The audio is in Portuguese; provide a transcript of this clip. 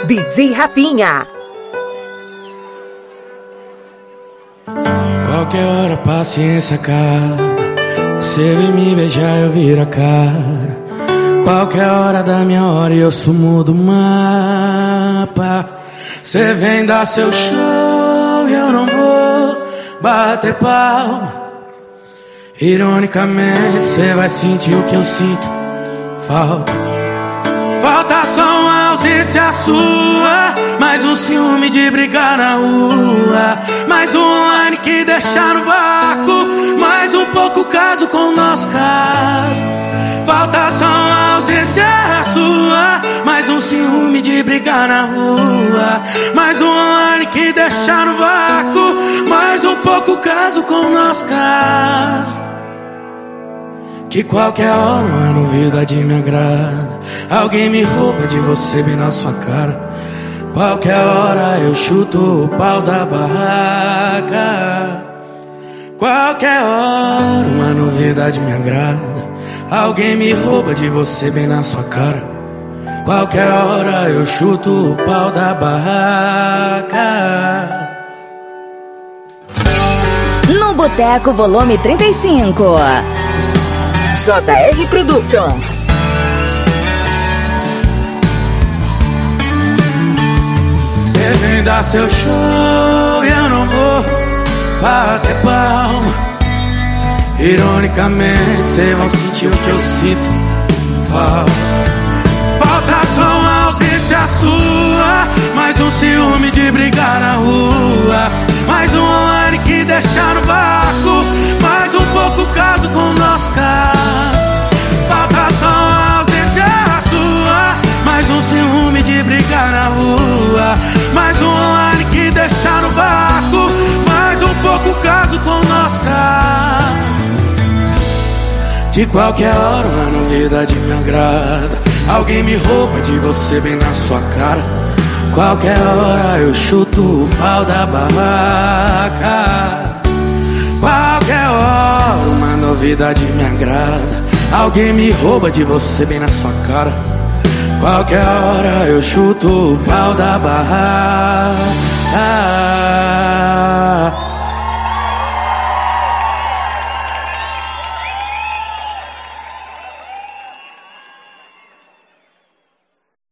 DJ Rafinha. Qualquer hora a paciência acaba. Você vem me beijar, eu viro a cara. Qualquer hora da minha hora e eu sumo do mapa. Você vem dar seu show e eu não vou bater palma. Ironicamente, você vai sentir o que eu sinto. Falta só uma ausência sua. Mais um ciúme de brigar na rua. Mais um online que deixar no vácuo. Mais um pouco caso com o nosso caso. Falta só uma ausência sua. Mais um ciúme de brigar na rua. Mais um online que deixar no vácuo. Mais um pouco caso com o nosso caso. Que qualquer hora uma novidade me agrada. Alguém me rouba de você bem na sua cara. Qualquer hora eu chuto o pau da barraca. Qualquer hora uma novidade me agrada. Alguém me rouba de você bem na sua cara. Qualquer hora eu chuto o pau da barraca. No Boteco Volume 35. JR Productions. Você vem dar seu show e eu não vou bater palma. Ironicamente, cês vão sentir o que eu sinto. Falta só uma ausência sua. Mais um ciúme de brigar na rua. Mais um online que deixar no vácuo. Mais um pouco caso com o nosso caso. Falta só uma ausência sua. Mais um ciúme de brigar na rua. Mais um online que deixar no vácuo. Mais um pouco caso com o nosso caso. De qualquer hora uma novidade me agrada. Alguém me rouba de você bem na sua cara. Qualquer hora eu chuto o pau da barraca. Qualquer hora uma novidade me agrada. Alguém me rouba de você bem na sua cara. Qualquer hora eu chuto o pau da barraca.